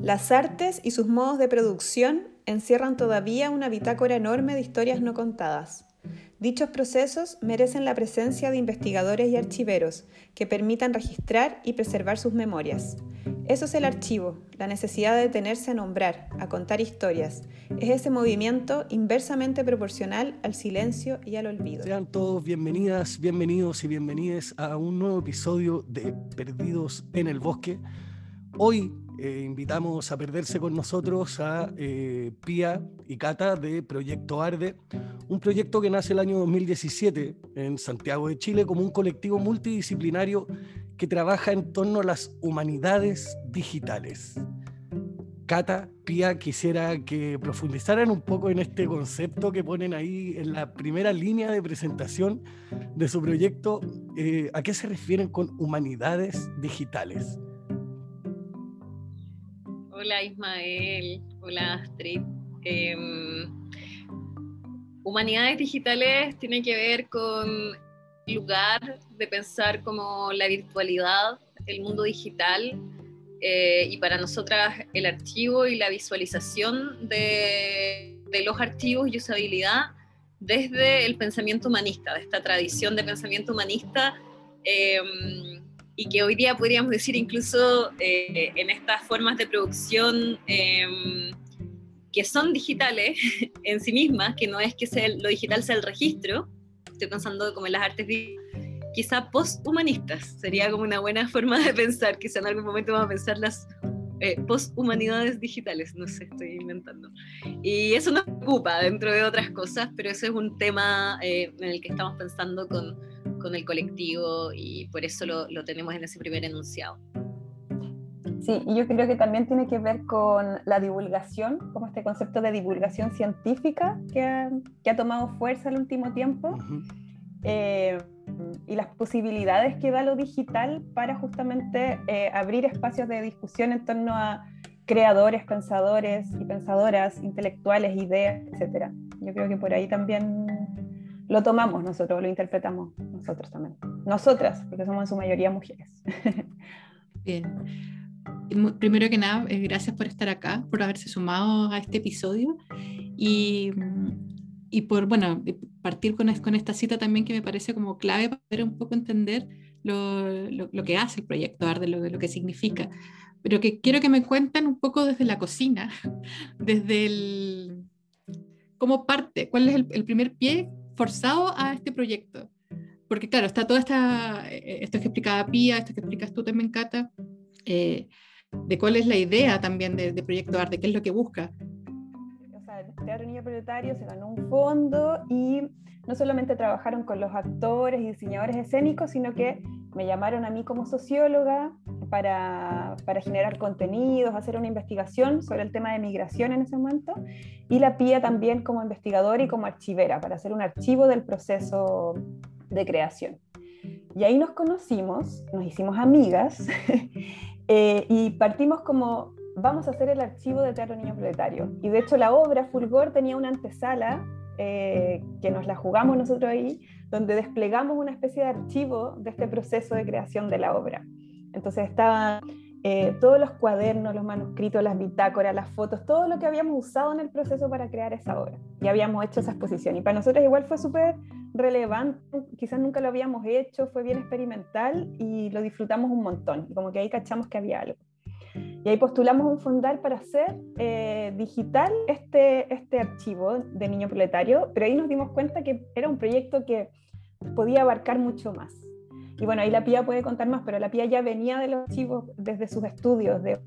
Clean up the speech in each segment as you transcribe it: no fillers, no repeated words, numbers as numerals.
Las artes y sus modos de producción encierran todavía una bitácora enorme de historias no contadas. Dichos procesos merecen la presencia de investigadores y archiveros que permitan registrar y preservar sus memorias. Eso es el archivo, la necesidad de detenerse a nombrar, a contar historias. Es ese movimiento inversamente proporcional al silencio y al olvido. Sean todos bienvenidas, bienvenidos y bienvenides a un nuevo episodio de Perdidos en el Bosque. Hoy invitamos a perderse con nosotros a Pía y Cata de Proyecto Arde, un proyecto que nace el año 2017 en Santiago de Chile como un colectivo multidisciplinario que trabaja en torno a las humanidades digitales. Cata, Pía, quisiera que profundizaran un poco en este concepto que ponen ahí en la primera línea de presentación de su proyecto. ¿A qué se refieren con humanidades digitales? Hola Ismael, hola Astrid. Humanidades digitales tiene que ver con lugar de pensar como la virtualidad, el mundo digital, y para nosotras el archivo y la visualización de los archivos y usabilidad desde el pensamiento humanista, de esta tradición de pensamiento humanista, y que hoy día podríamos decir incluso en estas formas de producción que son digitales en sí mismas, que no es que lo digital sea el registro, estoy pensando como en las artes quizá posthumanistas, sería como una buena forma de pensar, quizá en algún momento vamos a pensar las posthumanidades digitales, no sé, estoy inventando. Y eso nos ocupa dentro de otras cosas, pero ese es un tema en el que estamos pensando con el colectivo y por eso lo tenemos en ese primer enunciado. Sí, y yo creo que también tiene que ver con la divulgación, como este concepto de divulgación científica que ha tomado fuerza el último tiempo, y las posibilidades que da lo digital para justamente abrir espacios de discusión en torno a creadores, pensadores y pensadoras, intelectuales, ideas, etc. Yo creo que por ahí también lo tomamos nosotros, lo interpretamos nosotros también. Nosotras, porque somos en su mayoría mujeres. Bien. Primero que nada, gracias por estar acá, por haberse sumado a este episodio y por partir con esta cita también que me parece como clave para poder un poco entender lo que hace el proyecto Arde, lo que significa. Pero que quiero que me cuenten un poco desde la cocina, desde cómo parte, cuál es el primer pie forzado a este proyecto. Porque claro, está toda esto que explicaba Pía, esto que explicas tú también, Cata, de cuál es la idea también de Proyecto Arte, qué es lo que busca. O sea, el Teatro Niño Proletario se ganó un fondo y no solamente trabajaron con los actores y diseñadores escénicos, sino que me llamaron a mí como socióloga para generar contenidos, hacer una investigación sobre el tema de migración en ese momento, y la Pía también como investigadora y como archivera, para hacer un archivo del proceso de creación. Y ahí nos conocimos, nos hicimos amigas, y partimos como, vamos a hacer el archivo de Teatro Niño Proletario. Y de hecho la obra Fulgor tenía una antesala que nos la jugamos nosotros ahí, donde desplegamos una especie de archivo de este proceso de creación de la obra. Entonces estaban todos los cuadernos, los manuscritos, las bitácoras, las fotos, todo lo que habíamos usado en el proceso para crear esa obra. Y habíamos hecho esa exposición. Y para nosotros igual fue súper relevante, quizás nunca lo habíamos hecho, fue bien experimental y lo disfrutamos un montón. Y como que ahí cachamos que había algo. Y ahí postulamos un fondar para hacer digital este archivo de Niño Proletario, pero ahí nos dimos cuenta que era un proyecto que podía abarcar mucho más. Y bueno, ahí la Pía puede contar más, pero la Pía ya venía de los archivos desde sus estudios de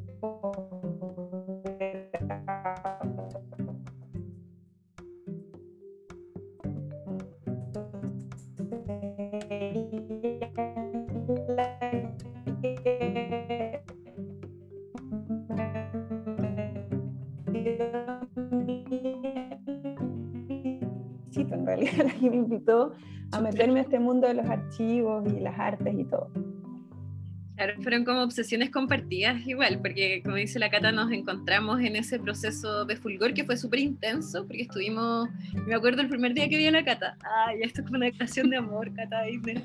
en realidad la que me invitó a meterme a este mundo de los archivos y las artes y todo. Claro, fueron como obsesiones compartidas igual, porque como dice la Cata, nos encontramos en ese proceso de fulgor que fue súper intenso, porque estuvimos, me acuerdo el primer día que vi a la Cata, ay, esto es como una declaración de amor, Cata,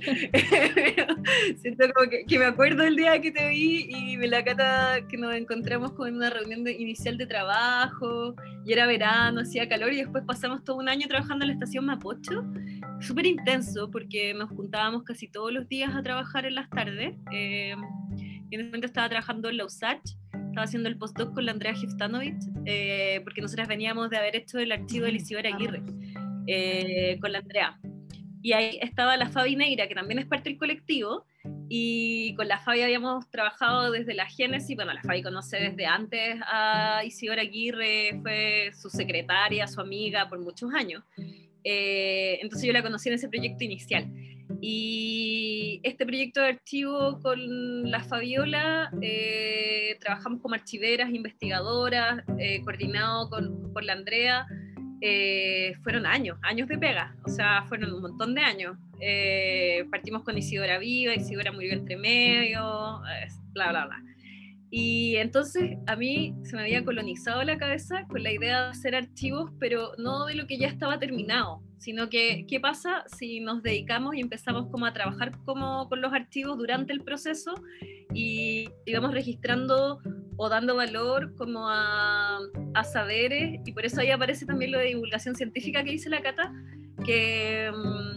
siento como que me acuerdo el día que te vi y de la Cata que nos encontramos como en una reunión inicial de trabajo, y era verano, hacía calor, y después pasamos todo un año trabajando en la estación Mapocho, súper intenso, porque nos juntábamos casi todos los días a trabajar en las tardes. Y en ese momento estaba trabajando en la USACH, estaba haciendo el postdoc con la Andrea Giftanovich, porque nosotras veníamos de haber hecho el archivo de Isidora Aguirre con la Andrea. Y ahí estaba la Fabi Neira, que también es parte del colectivo, y con la Fabi habíamos trabajado desde la génesis. Bueno, la Fabi conoce desde antes a Isidora Aguirre, fue su secretaria, su amiga por muchos años. Entonces yo la conocí en ese proyecto inicial. Y este proyecto de archivo con la Fabiola, trabajamos como archiveras, investigadoras, coordinado por la Andrea. Fueron años de pega, o sea, fueron un montón de años. Partimos con Isidora viva, Isidora murió entre medio, bla, bla, bla. Y entonces a mí se me había colonizado la cabeza con la idea de hacer archivos, pero no de lo que ya estaba terminado, sino que qué pasa si nos dedicamos y empezamos como a trabajar como con los archivos durante el proceso y íbamos registrando o dando valor como a saberes. Y por eso ahí aparece también lo de divulgación científica que dice la Cata, que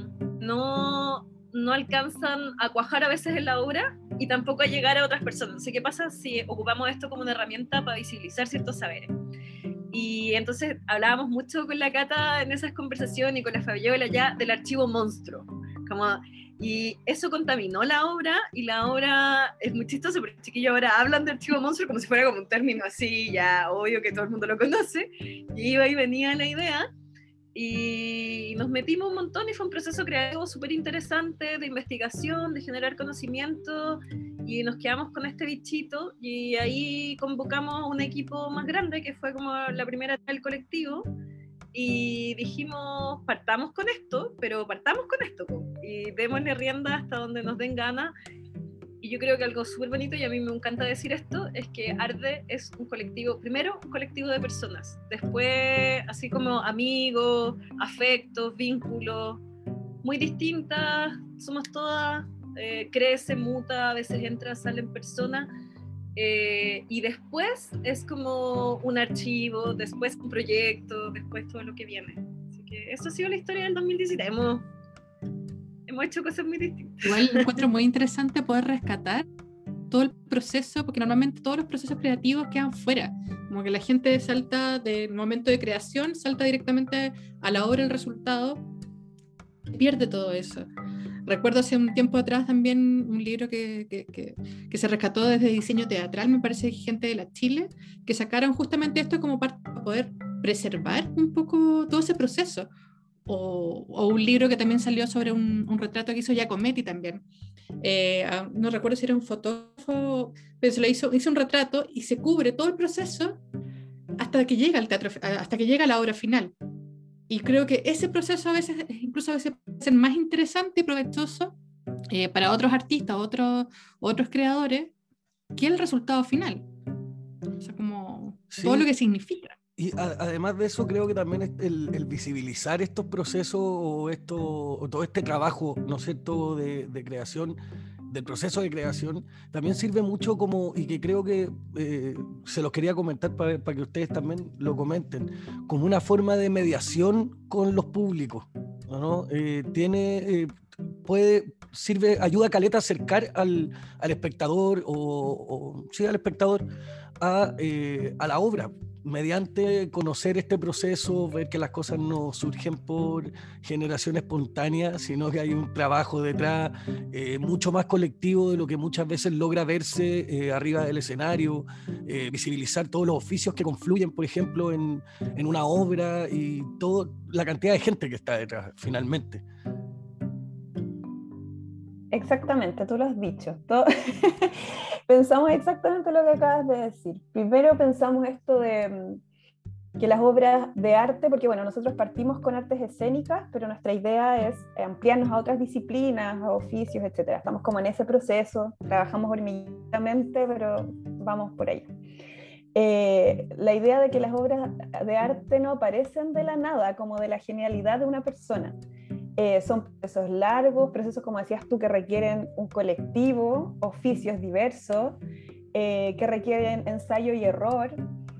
no alcanzan a cuajar a veces en la obra y tampoco a llegar a otras personas. Entonces, ¿qué pasa si ocupamos esto como una herramienta para visibilizar ciertos saberes? Y entonces hablábamos mucho con la Cata en esas conversaciones y con la Fabiola ya del archivo monstruo. Y eso contaminó la obra, y la obra es muy chistosa porque los chiquillos ahora hablan de archivo monstruo como si fuera como un término así, ya obvio que todo el mundo lo conoce, y iba y venía la idea. Y nos metimos un montón y fue un proceso creativo súper interesante de investigación, de generar conocimiento, y nos quedamos con este bichito y ahí convocamos un equipo más grande que fue como la primera del colectivo y dijimos partamos con esto, pero partamos con esto y démosle rienda hasta donde nos den ganas. Y yo creo que algo súper bonito, y a mí me encanta decir esto, es que Arde es un colectivo, primero un colectivo de personas, después así como amigos, afectos, vínculos, muy distintas, somos todas, crece, muta, a veces entra, sale en persona, y después es como un archivo, después un proyecto, después todo lo que viene. Así que eso ha sido la historia del 2017. Hemos hecho cosas muy distintas. Igual encuentro muy interesante poder rescatar todo el proceso, porque normalmente todos los procesos creativos quedan fuera, como que la gente salta del momento de creación, salta directamente a la obra, el resultado, pierde todo eso. Recuerdo hace un tiempo atrás también un libro que se rescató desde diseño teatral, me parece, gente de la Chile, que sacaron justamente esto como parte para poder preservar un poco todo ese proceso. O un libro que también salió sobre un retrato que hizo Giacometti también. No recuerdo si era un fotógrafo, pero se lo hizo un retrato y se cubre todo el proceso hasta que llega al teatro, hasta que llega a la obra final. Y creo que ese proceso incluso a veces puede ser más interesante y provechoso para otros artistas, otros creadores, que el resultado final. O sea, como sí, todo lo que significa. Y además de eso, creo que también el visibilizar estos procesos o todo este trabajo, ¿no es cierto?, de creación, del proceso de creación, también sirve mucho como, y que creo que se los quería comentar para que ustedes también lo comenten, como una forma de mediación con los públicos, ¿no? Ayuda a caleta a acercar al espectador sí, al espectador a la obra, mediante conocer este proceso, ver que las cosas no surgen por generación espontánea, sino que hay un trabajo detrás mucho más colectivo de lo que muchas veces logra verse arriba del escenario, visibilizar todos los oficios que confluyen, por ejemplo, en una obra y toda la cantidad de gente que está detrás, finalmente. Exactamente, tú lo has dicho. Pensamos exactamente lo que acabas de decir. Primero pensamos esto de que las obras de arte, porque bueno, nosotros partimos con artes escénicas, pero nuestra idea es ampliarnos a otras disciplinas, a oficios, etc. Estamos como en ese proceso, trabajamos hormiguitamente, pero vamos por ahí. La idea de que las obras de arte no aparecen de la nada, como de la genialidad de una persona. Son procesos largos, procesos, como decías tú, que requieren un colectivo, oficios diversos, que requieren ensayo y error.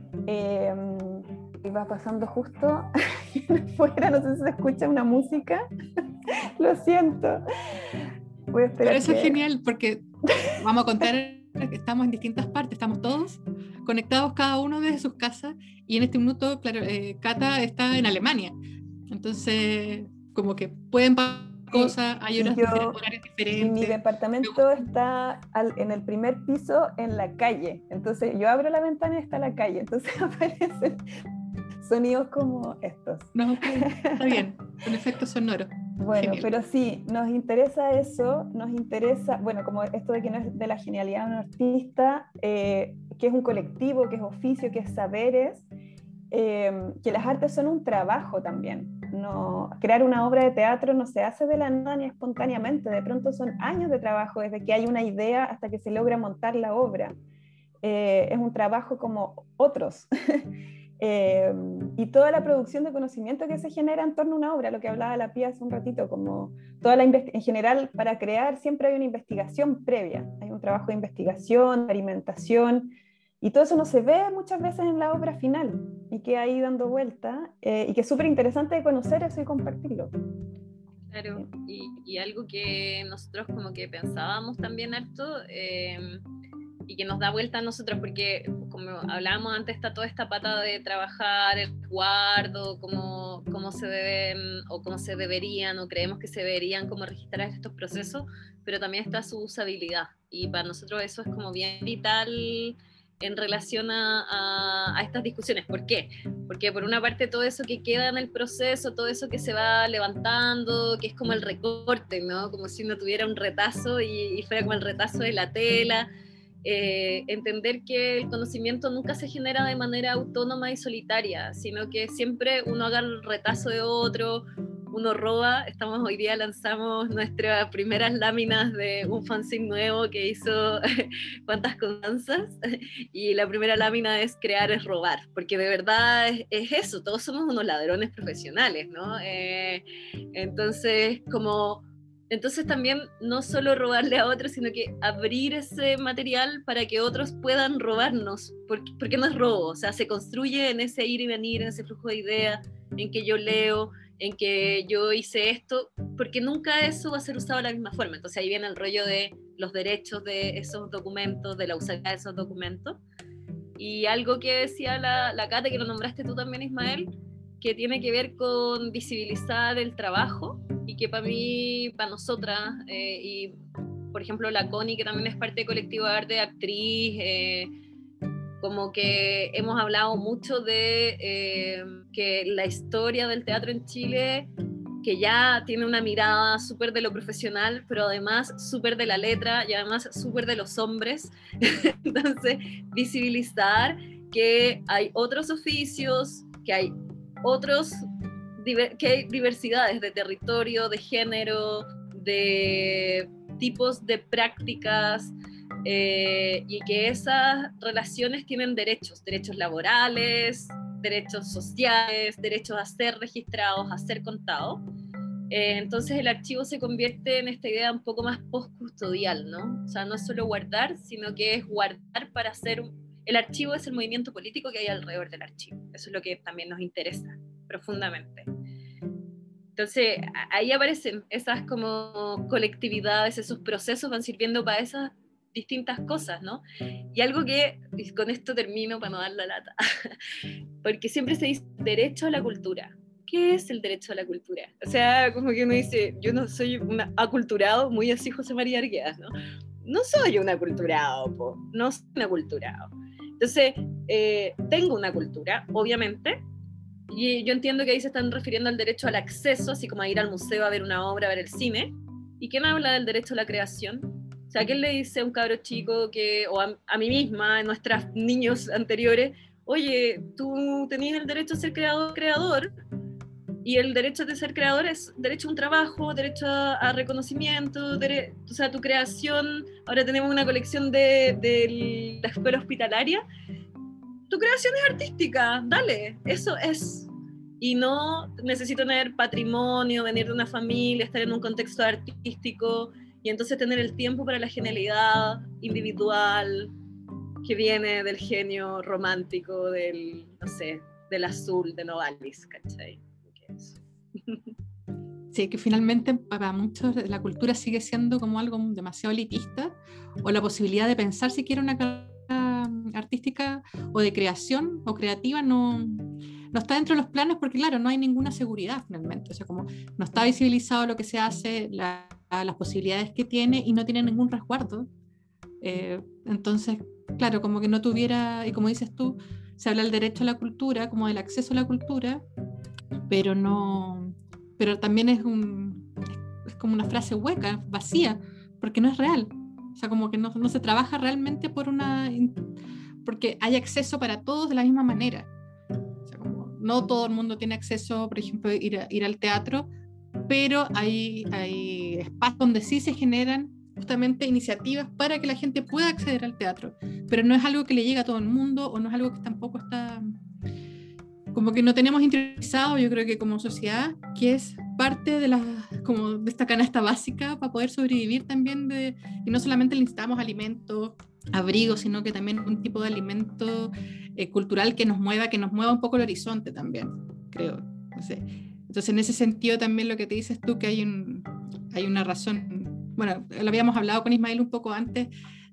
Y va pasando justo afuera, no sé si se escucha una música. Lo siento. Voy a esperar. Pero eso es genial, porque vamos a contar que estamos en distintas partes, estamos todos conectados, cada uno desde sus casas, y en este minuto, claro, Cata está en Alemania, entonces como que pueden pasar cosas, hay horas horarios diferentes. Y mi departamento está en el primer piso en la calle, entonces yo abro la ventana y está la calle, entonces aparecen sonidos como estos. No, está bien, con efectos sonoros. Bueno, Genial. pero sí, nos interesa eso, nos interesa, bueno, como esto de que no es de la genialidad de un artista, que es un colectivo, que es oficio, que es saberes, que las artes son un trabajo también. No, crear una obra de teatro no se hace de la nada ni espontáneamente, de pronto son años de trabajo, desde que hay una idea hasta que se logra montar la obra. Es un trabajo como otros. Y toda la producción de conocimiento que se genera en torno a una obra, lo que hablaba la Pía hace un ratito, como en general, para crear siempre hay una investigación previa, hay un trabajo de investigación, experimentación, y todo eso no se ve muchas veces en la obra final, y queda ahí dando vuelta, y que es súper interesante de conocer eso y compartirlo. Claro, y algo que nosotros como que pensábamos también harto, y que nos da vuelta a nosotros, porque como hablábamos antes, está toda esta pata de trabajar el resguardo, cómo se deben o cómo se deberían o creemos que se deberían como registrar estos procesos, pero también está su usabilidad, y para nosotros eso es como bien vital en relación a estas discusiones. ¿Por qué? Porque por una parte todo eso que queda en el proceso, todo eso que se va levantando, que es como el recorte, ¿no? Como si uno tuviera un retazo y fuera como el retazo de la tela. Entender que el conocimiento nunca se genera de manera autónoma y solitaria, sino que siempre uno haga el retazo de otro, uno roba. Hoy día lanzamos nuestras primeras láminas de un fanzine nuevo que hizo cuántas constanzas, y la primera lámina es crear es robar, porque de verdad es eso, todos somos unos ladrones profesionales, ¿no? Entonces también no solo robarle a otros, sino que abrir ese material para que otros puedan robarnos, porque no es robo, o sea, se construye en ese ir y venir, en ese flujo de ideas, en que yo leo, en que yo hice esto, porque nunca eso va a ser usado de la misma forma. Entonces ahí viene el rollo de los derechos de esos documentos, de la usabilidad de esos documentos. Y algo que decía la Cate, que lo nombraste tú también, Ismael, que tiene que ver con visibilizar el trabajo, y que para mí, para nosotras, y por ejemplo la Connie, que también es parte del colectivo de arte, actriz, como que hemos hablado mucho de que la historia del teatro en Chile, que ya tiene una mirada súper de lo profesional, pero además súper de la letra y además súper de los hombres. Entonces, visibilizar que hay otros oficios, que hay que hay diversidades de territorio, de género, de tipos de prácticas, y que esas relaciones tienen derechos laborales, derechos sociales, derechos a ser registrados, a ser contados. Entonces el archivo se convierte en esta idea un poco más postcustodial, ¿no? O sea, no es solo guardar, sino que es guardar para hacer... El archivo es el movimiento político que hay alrededor del archivo. Eso es lo que también nos interesa profundamente. Entonces, ahí aparecen esas como colectividades, esos procesos van sirviendo para esas distintas cosas, ¿no? Y algo que, y con esto termino para no dar la lata, porque siempre se dice derecho a la cultura. ¿Qué es el derecho a la cultura? O sea, como que uno dice, yo no soy un aculturado, muy así José María Arguedas, ¿no? No soy un aculturado, no soy un aculturado. Entonces, tengo una cultura, obviamente, y yo entiendo que ahí se están refiriendo al derecho al acceso, así como a ir al museo a ver una obra, a ver el cine. ¿Y quién habla del derecho a la creación? O sea, ¿quién le dice a un cabro chico o a mí misma, a nuestros niños anteriores, oye, tú tenías el derecho a ser creador, y el derecho de ser creador es derecho a un trabajo, derecho a reconocimiento, o sea, tu creación, ahora tenemos una colección de la escuela hospitalaria, tu creación es artística, dale, eso es. Y no necesito tener patrimonio, venir de una familia, estar en un contexto artístico, y entonces tener el tiempo para la genialidad individual que viene del genio romántico, no sé, del azul de Novalis, ¿cachai? Sí, que finalmente para muchos la cultura sigue siendo como algo demasiado elitista, o la posibilidad de pensar siquiera una carrera artística o de creación o creativa no está dentro de los planes, porque claro, no hay ninguna seguridad finalmente, o sea, como no está visibilizado lo que se hace, las posibilidades que tiene, y no tiene ningún resguardo. Entonces, claro, como que no tuviera, y como dices tú, se habla del derecho a la cultura, como del acceso a la cultura, pero también es como una frase hueca, vacía, porque no es real. O sea, como que no se trabaja realmente porque hay acceso para todos de la misma manera. O sea, como no todo el mundo tiene acceso, por ejemplo, ir al teatro, pero hay espacios donde sí se generan justamente iniciativas para que la gente pueda acceder al teatro, pero no es algo que le llegue a todo el mundo, o no es algo que tampoco está, como que no tenemos interiorizado, yo creo que como sociedad, que es parte de como de esta canasta básica para poder sobrevivir también, y no solamente necesitamos alimentos, abrigos, sino que también un tipo de alimento cultural que nos mueva un poco el horizonte también, creo. No sé. Entonces, en ese sentido también lo que te dices tú, que hay una razón, bueno, lo habíamos hablado con Ismael un poco antes,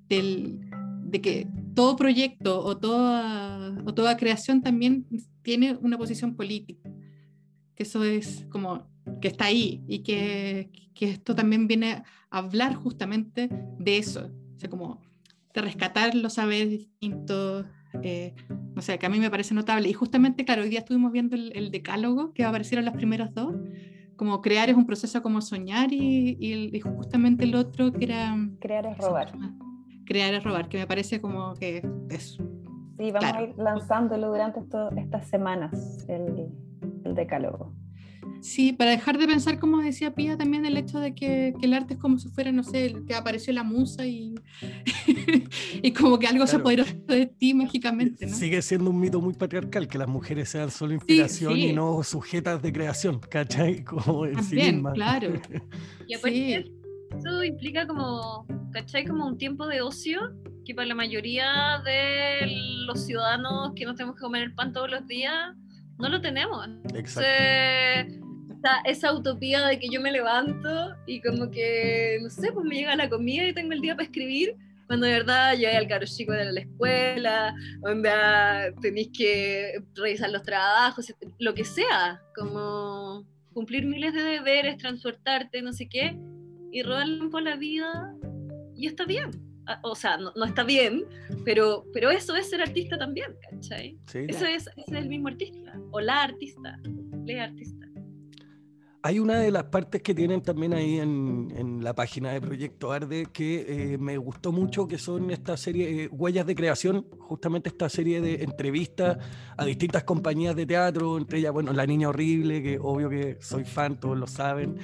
de que todo proyecto o toda creación también tiene una posición política, que eso es como que está ahí, y que esto también viene a hablar justamente de eso, o sea, como de rescatar los saberes distintos, no sé, que a mí me parece notable. Y justamente, claro, hoy día estuvimos viendo el decálogo, que aparecieron los primeros dos, como crear es un proceso como soñar, y justamente el otro que era... Crear es robar. Crear es robar, que me parece como que es... Sí, vamos claro, a ir lanzándolo durante estas semanas, el decálogo. Sí, para dejar de pensar, como decía Pía, también el hecho de que el arte es como si fuera, no sé, que apareció la musa y, y como que algo se apoderó de ti mágicamente, ¿no? Sigue siendo un mito muy patriarcal, que las mujeres sean solo Sí, inspiración sí. y no sujetas de creación, ¿cachai? Como en sí También, misma. claro. Y aparte, Sí. eso implica como, ¿cachai? Como un tiempo de ocio que para la mayoría de los ciudadanos que nos tenemos que comer el pan todos los días, no lo tenemos. Exacto. Entonces, esa utopía de que yo me levanto y como que, no sé, pues me llega la comida y tengo el día para escribir, cuando de verdad llegué al caro chico de la escuela, donde tenéis que revisar los trabajos, lo que sea, como cumplir miles de deberes, transportarte, no sé qué, y rodarle por la vida, y está bien. O sea, no está bien, pero eso es ser artista también, ¿cachai? Sí. Ese es el mismo artista, o la artista, artista. Hay una de las partes que tienen también ahí en la página de Proyecto Arde que me gustó mucho, que son esta serie, Huellas de Creación, justamente esta serie de entrevistas a distintas compañías de teatro, entre ellas, bueno, La Niña Horrible, que obvio que soy fan, todos lo saben,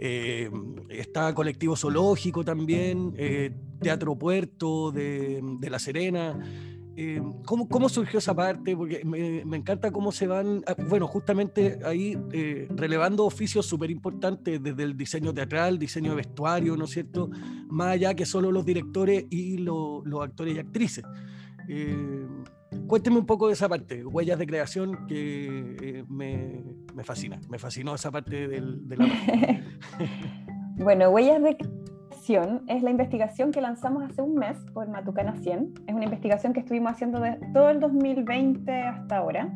está Colectivo Zoológico también, Teatro Puerto de La Serena. ¿Cómo surgió esa parte? Porque me encanta cómo se van, bueno, justamente ahí relevando oficios súper importantes, desde el diseño teatral, diseño de vestuario, ¿no es cierto? Más allá que solo los directores y los actores y actrices. Cuénteme un poco de esa parte, Huellas de Creación, que me fascina, me fascinó esa parte de la página. Bueno, Huellas de Creación es la investigación que lanzamos hace un mes por Matucana 100. Es una investigación que estuvimos haciendo de todo el 2020 hasta ahora,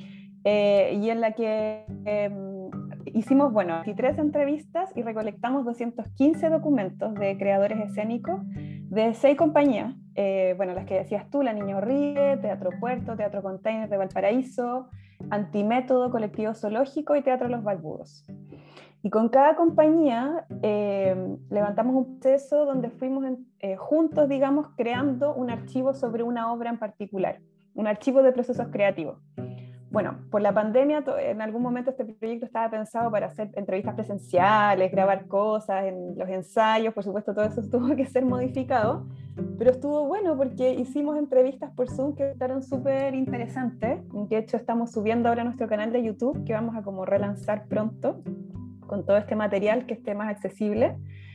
y en la que hicimos, 23 entrevistas y recolectamos 215 documentos de creadores escénicos de 6 compañías, las que decías tú, La Niña Horrible, Teatro Puerto, Teatro Container de Valparaíso, Antimétodo, Colectivo Zoológico y Teatro Los Balbudos. Y con cada compañía levantamos un proceso donde fuimos juntos, digamos, creando un archivo sobre una obra en particular. un archivo de procesos creativos. Bueno, por la pandemia, en algún momento este proyecto estaba pensado para hacer entrevistas presenciales, grabar cosas en los ensayos, por supuesto todo eso tuvo que ser modificado, pero estuvo bueno porque hicimos entrevistas por Zoom que estaban súper interesantes. De hecho, estamos subiendo ahora a nuestro canal de YouTube, que vamos a como relanzar pronto, con todo este material que esté más accesible.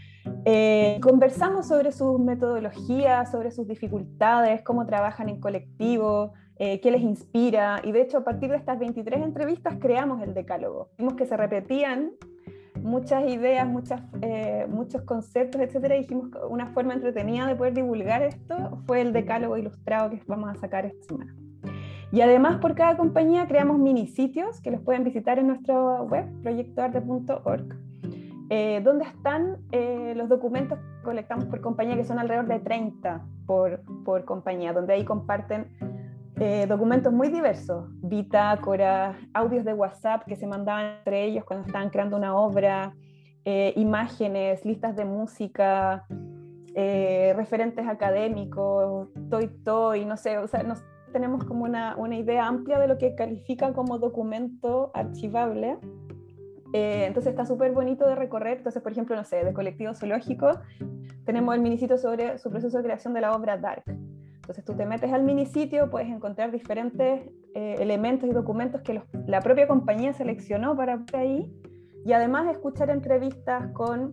Conversamos sobre sus metodologías, sobre sus dificultades, cómo trabajan en colectivo, qué les inspira, y de hecho a partir de estas 23 entrevistas creamos el decálogo. Vimos que se repetían muchas ideas, muchos conceptos, etcétera, y dijimos que una forma entretenida de poder divulgar esto fue el decálogo ilustrado que vamos a sacar esta semana. Y además por cada compañía creamos mini sitios que los pueden visitar en nuestra web, proyectoarte.org, donde están los documentos que colectamos por compañía, que son alrededor de 30 por compañía, donde ahí comparten documentos muy diversos, bitácoras, audios de WhatsApp que se mandaban entre ellos cuando estaban creando una obra, imágenes, listas de música, referentes académicos, no sé, o sea, tenemos como una idea amplia de lo que califica como documento archivable. Entonces está súper bonito de recorrer. Entonces, por ejemplo, no sé, de Colectivo Zoológico tenemos el minisitio sobre su proceso de creación de la obra Dark. Entonces tú te metes al minisitio, puedes encontrar diferentes elementos y documentos que la propia compañía seleccionó para ver ahí, y además escuchar entrevistas con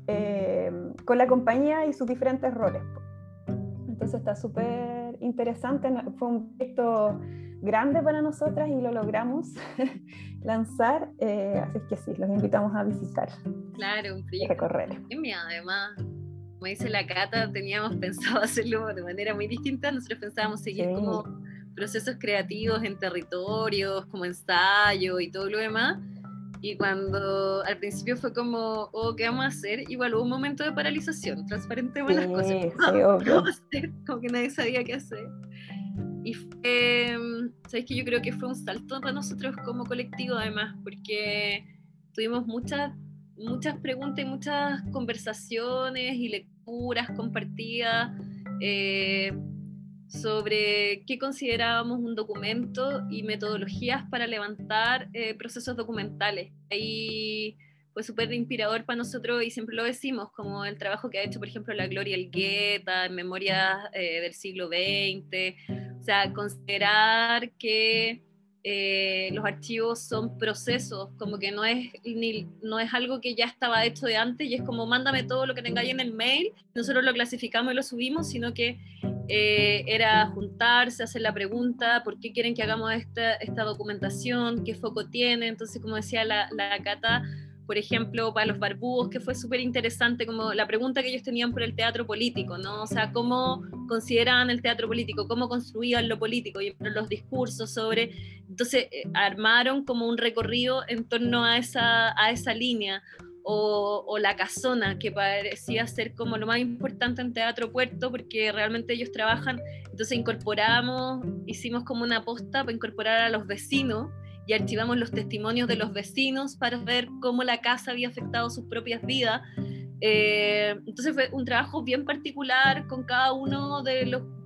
la compañía y sus diferentes roles. Entonces está súper interesante. Fue un proyecto grande para nosotras y lo logramos lanzar, así es que sí, los invitamos a visitar. Claro, un proyecto recorrer. Además, como dice la Cata, teníamos pensado hacerlo de manera muy distinta. Nosotros pensábamos seguir como procesos creativos en territorios, como ensayo y todo lo demás. Y cuando al principio fue como, ¿qué vamos a hacer? Igual hubo un momento de paralización, transparentemos las cosas. Sí, obvio. Como que nadie sabía qué hacer. Y fue, ¿sabes qué? Yo creo que fue un salto para nosotros como colectivo, además, porque tuvimos muchas preguntas y muchas conversaciones y lecturas compartidas sobre qué considerábamos un documento y metodologías para levantar procesos documentales. Ahí fue súper inspirador para nosotros, y siempre lo decimos, como el trabajo que ha hecho, por ejemplo, la Gloria Elgueta en Memorias del siglo XX. O sea, considerar que los archivos son procesos, como que no es algo que ya estaba hecho de antes y es como mándame todo lo que tengáis en el mail, nosotros lo clasificamos y lo subimos, sino que era juntarse, hacer la pregunta, ¿por qué quieren que hagamos esta documentación? ¿Qué foco tiene? Entonces, como decía la Cata, por ejemplo, para los barbudos, que fue súper interesante, como la pregunta que ellos tenían por el teatro político, ¿no? O sea, cómo consideraban el teatro político, cómo construían lo político, y los discursos sobre... Entonces, armaron como un recorrido en torno a esa línea, o La Casona, que parecía ser como lo más importante en Teatro Puerto, porque realmente ellos trabajan. Entonces hicimos como una aposta para incorporar a los vecinos, y archivamos los testimonios de los vecinos para ver cómo la casa había afectado sus propias vidas. Entonces fue un trabajo bien particular con cada uno de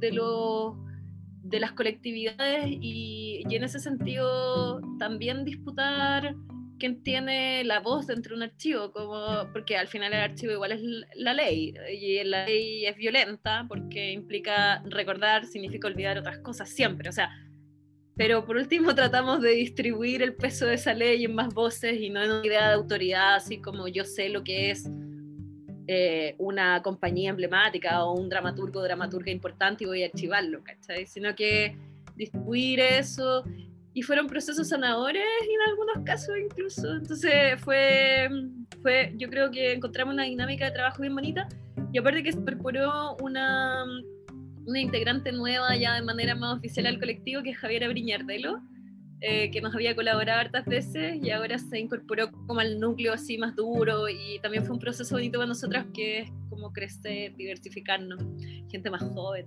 las colectividades, y en ese sentido también disputar quién tiene la voz dentro de un archivo, porque al final el archivo igual es la ley, y la ley es violenta porque implica recordar, significa olvidar otras cosas siempre, o sea, pero por último tratamos de distribuir el peso de esa ley en más voces y no en una idea de autoridad, así como yo sé lo que es una compañía emblemática o un dramaturgo o dramaturga importante y voy a archivarlo, ¿cachai? Sino que distribuir eso, y fueron procesos sanadores en algunos casos incluso. Entonces yo creo que encontramos una dinámica de trabajo bien bonita, y aparte que se incorporó una integrante nueva ya de manera más oficial al colectivo, que es Javiera Briñardelo, que nos había colaborado hartas veces y ahora se incorporó como al núcleo así más duro, y también fue un proceso bonito para nosotras, que es como crecer, diversificarnos, gente más joven.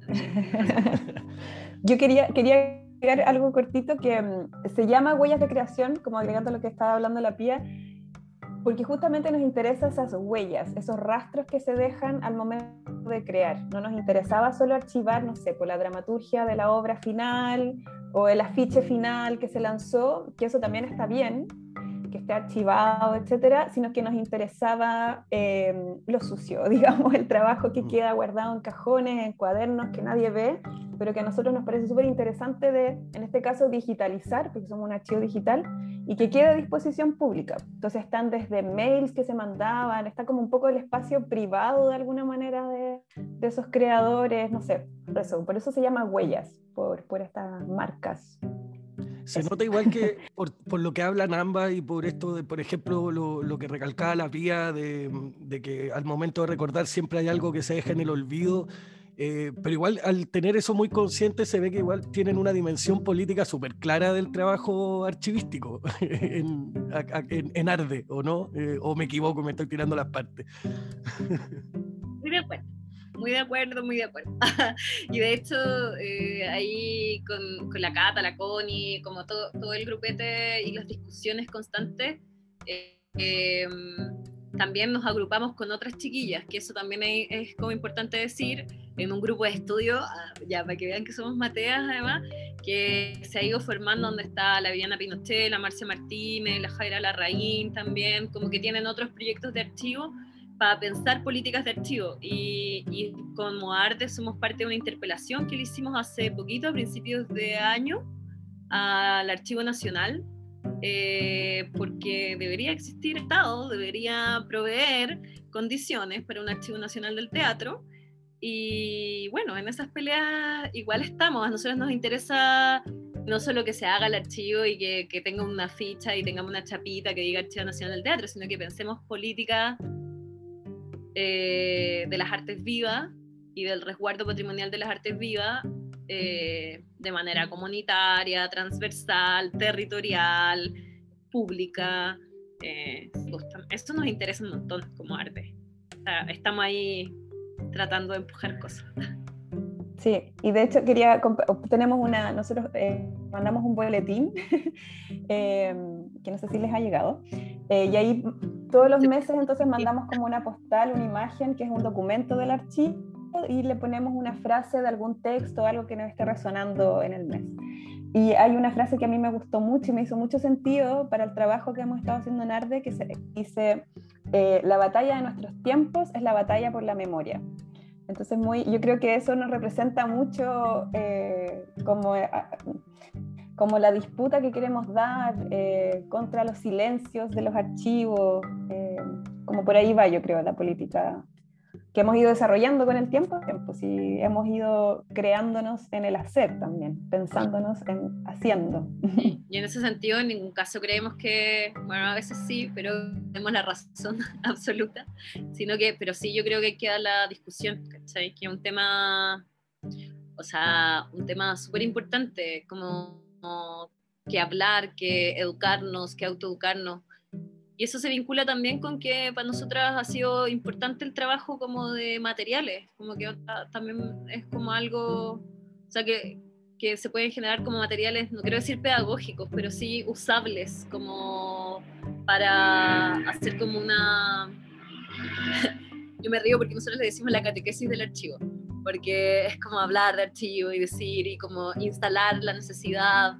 Yo quería agregar algo cortito que se llama Huellas de Creación, como agregando lo que estaba hablando la Pía, porque justamente nos interesa esas huellas, esos rastros que se dejan al momento de crear. No nos interesaba solo archivar, no sé, por la dramaturgia de la obra final o el afiche final que se lanzó, que eso también está bien, que esté archivado, etcétera, sino que nos interesaba lo sucio, digamos, el trabajo que queda guardado en cajones, en cuadernos que nadie ve, pero que a nosotros nos parece súper interesante de, en este caso, digitalizar, porque somos un archivo digital, y que quede a disposición pública. Entonces están desde mails que se mandaban, está como un poco el espacio privado de alguna manera de esos creadores, no sé, por eso se llama Huellas, por estas marcas. Se nota igual que por lo que hablan ambas y por esto, de, por ejemplo, lo que recalcaba la Pía de que al momento de recordar siempre hay algo que se deja en el olvido, pero igual al tener eso muy consciente se ve que igual tienen una dimensión política súper clara del trabajo archivístico en Arde, ¿o no? ¿O me equivoco, me estoy tirando las partes? Estoy de acuerdo. Muy de acuerdo, muy de acuerdo. Y de hecho, ahí con la Cata, la Connie, como todo el grupete y las discusiones constantes, también nos agrupamos con otras chiquillas, que eso también es como importante decir, en un grupo de estudio, ya para que vean que somos mateas además, que se ha ido formando donde está la Viviana Pinochet, la Marcia Martínez, la Jaira Larraín también, como que tienen otros proyectos de archivo para pensar políticas de archivo, y como Arde somos parte de una interpelación que le hicimos hace poquito, a principios de año, al Archivo Nacional, porque debería existir Estado, debería proveer condiciones para un Archivo Nacional del Teatro, y bueno, en esas peleas igual estamos. A nosotros nos interesa no solo que se haga el archivo y que tenga una ficha y tengamos una chapita que diga Archivo Nacional del Teatro, sino que pensemos políticas de las artes vivas y del resguardo patrimonial de las artes vivas de manera comunitaria, transversal, territorial, pública. Esto nos interesa un montón como arte. O sea, estamos ahí tratando de empujar cosas. Sí, y de hecho nosotros mandamos un boletín que no sé si les ha llegado, y ahí todos los meses entonces mandamos como una postal, una imagen que es un documento del archivo, y le ponemos una frase de algún texto o algo que nos esté resonando en el mes. Y hay una frase que a mí me gustó mucho y me hizo mucho sentido para el trabajo que hemos estado haciendo en Arde, que dice, la batalla de nuestros tiempos es la batalla por la memoria. Entonces yo creo que eso nos representa mucho como la disputa que queremos dar contra los silencios de los archivos, como por ahí va, yo creo, la política que hemos ido desarrollando con el tiempo, y hemos ido creándonos en el hacer también, pensándonos en haciendo. Y en ese sentido, en ningún caso creemos que, bueno, a veces sí, pero tenemos la razón absoluta, pero sí, yo creo que hay que dar la discusión, ¿cachai? Que es un tema, o sea, un tema súper importante, como que hablar, que educarnos, que autoeducarnos. Y eso se vincula también con que para nosotras ha sido importante el trabajo como de materiales, como que también es como algo, o sea, que se pueden generar como materiales, no quiero decir pedagógicos, pero sí usables, como para hacer como una... Yo me río porque nosotros le decimos la catequesis del archivo, porque es como hablar de archivo y decir, y como instalar la necesidad,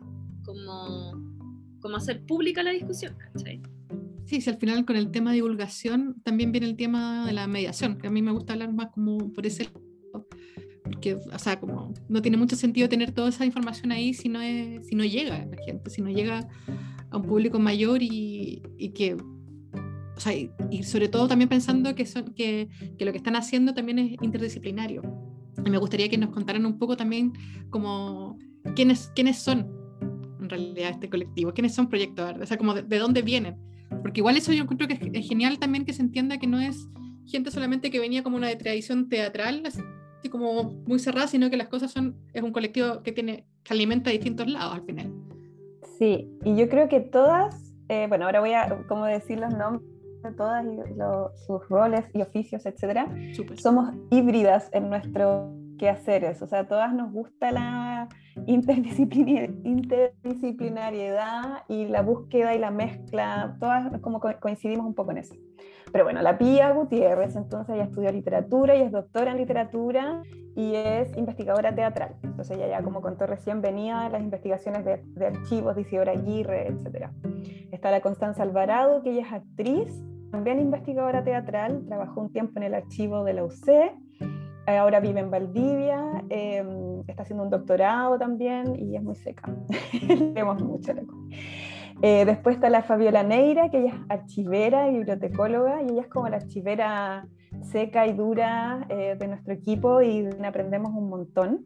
como hacer pública la discusión, ¿cachai? Sí, al final con el tema de divulgación también viene el tema de la mediación, que a mí me gusta hablar más como por ese lado, porque, o sea, como no tiene mucho sentido tener toda esa información ahí si no llega a la gente, si no llega a un público mayor y que, o sea, y sobre todo también pensando que lo que están haciendo también es interdisciplinario. Y me gustaría que nos contaran un poco también como quiénes son en realidad este colectivo, quiénes son Proyecto Arde, o sea, como de dónde vienen. Porque igual eso yo encuentro que es genial también que se entienda que no es gente solamente que venía como una de tradición teatral, así como muy cerrada, sino que las cosas es un colectivo que alimenta distintos lados al final. Sí, y yo creo que todas, bueno, ahora voy a como decir los nombres de todas y sus roles y oficios, etcétera. Somos híbridas en nuestros quehaceres, o sea, todas nos gusta interdisciplinariedad y la búsqueda y la mezcla, todas como coincidimos un poco en eso. Pero bueno, la Pía Gutiérrez, entonces ella estudió literatura y es doctora en literatura y es investigadora teatral. Entonces ella ya, como contó recién, venía de las investigaciones de archivos de Isidora Aguirre, etc. Está la Constanza Alvarado, que ella es actriz, también investigadora teatral, trabajó un tiempo en el archivo de la UC, ahora vive en Valdivia, está haciendo un doctorado también y es muy seca. Leemos mucho, loco. Después está la Fabiola Neira, que ella es archivera y bibliotecóloga, y ella es como la archivera seca y dura de nuestro equipo y aprendemos un montón.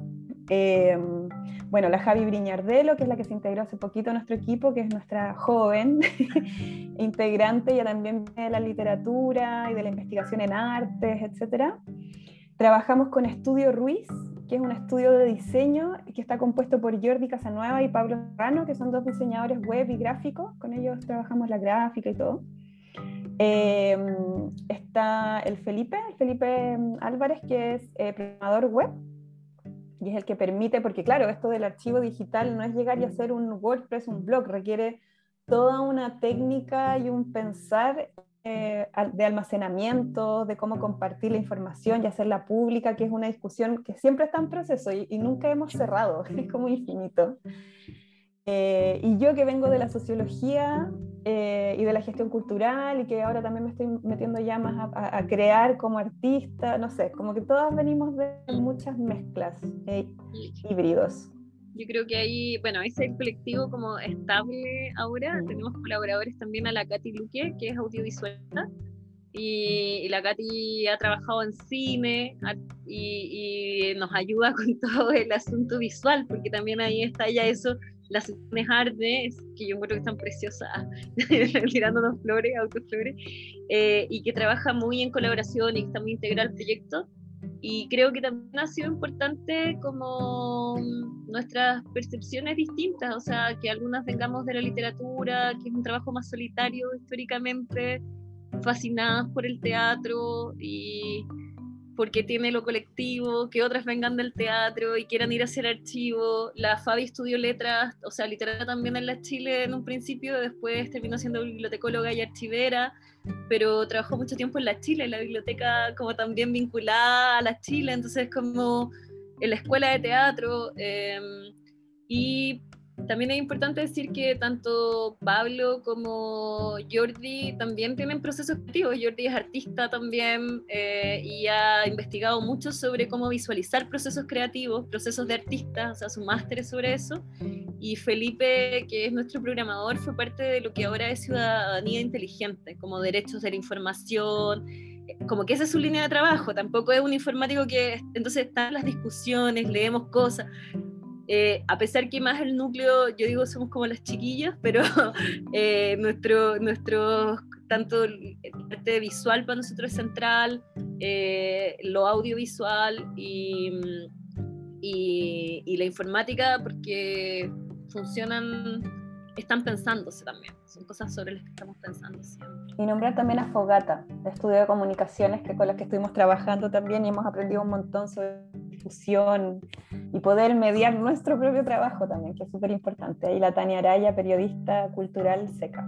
Bueno, la Javi Briñardelo, que es la que se integró hace poquito a nuestro equipo, que es nuestra joven integrante, ella también viene de la literatura y de la investigación en artes, etc. Trabajamos con Estudio Ruiz, que es un estudio de diseño que está compuesto por Jordi Casanueva y Pablo Serrano, que son dos diseñadores web y gráficos. Con ellos trabajamos la gráfica y todo. Está el Felipe Álvarez, que es programador web, y es el que permite, porque claro, esto del archivo digital no es llegar y hacer un WordPress, un blog, requiere toda una técnica y un pensar de almacenamiento, de cómo compartir la información y hacerla pública, que es una discusión que siempre está en proceso y nunca hemos cerrado, es como infinito. Y yo, que vengo de la sociología y de la gestión cultural y que ahora también me estoy metiendo ya más a crear como artista, no sé, como que todas venimos de muchas mezclas híbridos. Yo creo que ahí, bueno, ese es el colectivo como estable ahora. Tenemos colaboradores también a la Katy Luque, que es audiovisual, y la Katy ha trabajado en cine y nos ayuda con todo el asunto visual, porque también ahí está ya eso, las sesiones artes, que yo encuentro que están preciosas, tirándonos flores, autoflores, y que trabaja muy en colaboración y está muy integrado al proyecto. Y creo que también ha sido importante como nuestras percepciones distintas, o sea, que algunas vengamos de la literatura, que es un trabajo más solitario históricamente, fascinadas por el teatro y porque tiene lo colectivo, que otras vengan del teatro y quieran ir a hacer archivo. La Fabi estudió letras, o sea, literatura también en la Chile en un principio, después terminó siendo bibliotecóloga y archivera, pero trabajó mucho tiempo en la Chile, en la biblioteca como también vinculada a la Chile, entonces como en la escuela de teatro. Y también es importante decir que tanto Pablo como Jordi también tienen procesos creativos. Jordi es artista también y ha investigado mucho sobre cómo visualizar procesos creativos, procesos de artistas, o sea, su máster es sobre eso. Y Felipe, que es nuestro programador, fue parte de lo que ahora es ciudadanía inteligente, como derechos de la información, como que esa es su línea de trabajo. Tampoco es un informático que, entonces están las discusiones, leemos cosas. A pesar que más el núcleo, yo digo, somos como las chiquillas, pero nuestro tanto el arte visual para nosotros es central, lo audiovisual y la informática, porque están pensándose también, son cosas sobre las que estamos pensando siempre. Y nombrar también a Fogata, de estudio de comunicaciones, que con las que estuvimos trabajando también y hemos aprendido un montón sobre difusión y poder mediar nuestro propio trabajo también, que es súper importante. Ahí la Tania Araya, periodista cultural seca.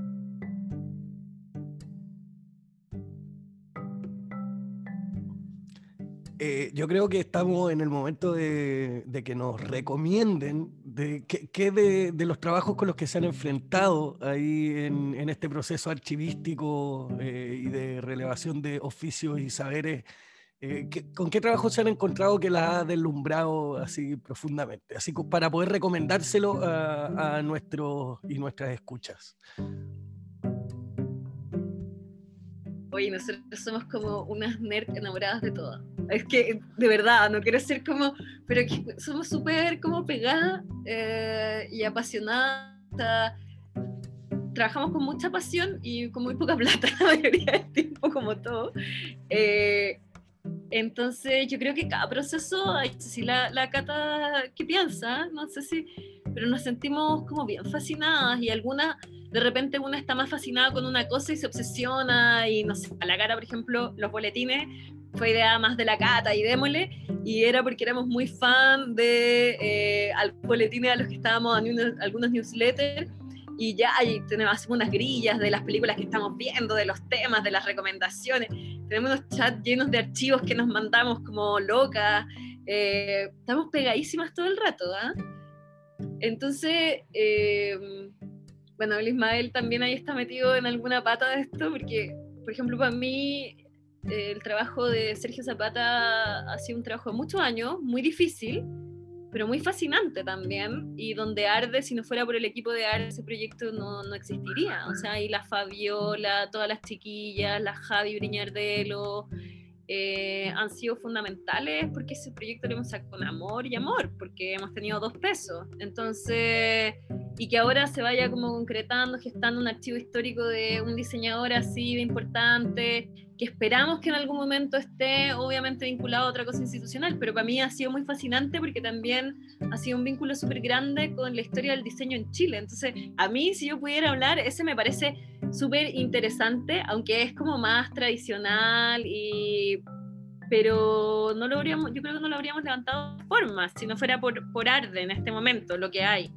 Yo creo que estamos en el momento de que nos recomienden qué de los trabajos con los que se han enfrentado ahí en este proceso archivístico y de relevación de oficios y saberes. ¿Con qué trabajo se han encontrado que las ha deslumbrado así profundamente? Así para poder recomendárselo a nuestros y nuestras escuchas. Oye, nosotros somos como unas nerds enamoradas de todo. Es que, de verdad, no quiero ser como... Pero que somos súper como pegadas y apasionadas. Trabajamos con mucha pasión y con muy poca plata la mayoría del tiempo, como todo. Entonces yo creo que cada proceso, no sé si la Cata, ¿qué piensa? No sé si, pero nos sentimos como bien fascinadas y algunas de repente una está más fascinada con una cosa y se obsesiona, y no sé, a la cara, por ejemplo, los boletines fue idea más de la Cata y démosle, y era porque éramos muy fan de boletines a los que estábamos en algunos newsletters, y ya hacemos unas grillas de las películas que estamos viendo, de los temas, de las recomendaciones, tenemos unos chats llenos de archivos que nos mandamos como locas, estamos pegadísimas todo el rato, ¿eh? Entonces, bueno, el Ismael también ahí está metido en alguna pata de esto, porque, por ejemplo, para mí el trabajo de Sergio Zapata ha sido un trabajo de muchos años, muy difícil, pero muy fascinante también, y donde Arde, si no fuera por el equipo de Arde, ese proyecto no existiría. O sea, ahí la Fabiola, todas las chiquillas, la Javi Briñardelo, han sido fundamentales, porque ese proyecto lo hemos sacado con amor y amor, porque hemos tenido 2 pesos. Entonces, y que ahora se vaya como concretando, gestando un archivo histórico de un diseñador así de importante, que esperamos que en algún momento esté obviamente vinculado a otra cosa institucional, pero para mí ha sido muy fascinante porque también ha sido un vínculo súper grande con la historia del diseño en Chile. Entonces, a mí, si yo pudiera hablar, ese me parece súper interesante, aunque es como más tradicional, pero no lo habríamos, yo creo que no lo habríamos levantado de forma si no fuera por Arde en este momento, lo que hay.